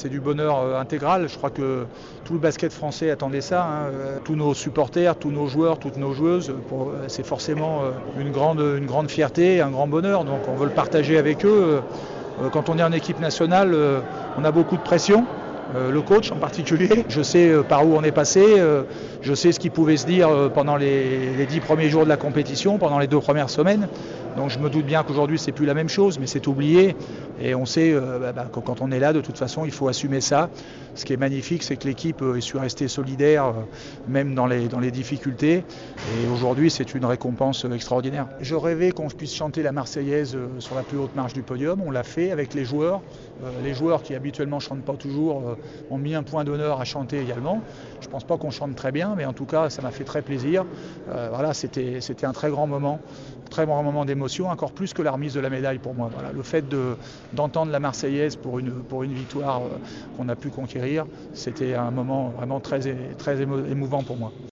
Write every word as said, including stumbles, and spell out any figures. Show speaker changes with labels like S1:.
S1: c'est du bonheur euh, intégral. Je crois que tout le basket français attendait ça. Hein. Tous nos supporters, tous nos joueurs, toutes nos joueuses, pour, c'est forcément une grande, une grande fierté, un grand bonheur. Donc on veut le partager avec eux. Quand on est en équipe nationale, on a beaucoup de pression. Euh, le coach en particulier. Je sais euh, par où on est passé, euh, je sais ce qui pouvait se dire euh, pendant les, les dix premiers jours de la compétition, pendant les deux premières semaines. Donc je me doute bien qu'aujourd'hui c'est plus la même chose, mais c'est oublié. Et on sait euh, bah, bah, que quand on est là, de toute façon, il faut assumer ça. Ce qui est magnifique, c'est que l'équipe euh, est su rester solidaire, euh, même dans les, dans les difficultés. Et aujourd'hui, c'est une récompense euh, extraordinaire. Je rêvais qu'on puisse chanter la Marseillaise euh, sur la plus haute marche du podium. On l'a fait avec les joueurs. Euh, les joueurs qui habituellement ne chantent pas toujours euh, ont mis un point d'honneur à chanter également. Je ne pense pas qu'on chante très bien, mais en tout cas, ça m'a fait très plaisir. Euh, voilà, c'était, c'était un très grand moment, très grand moment d'émotion, encore plus que la remise de la médaille pour moi. Voilà, le fait de, d'entendre la Marseillaise pour une, pour une victoire euh, qu'on a pu conquérir, c'était un moment vraiment très, très émouvant pour moi.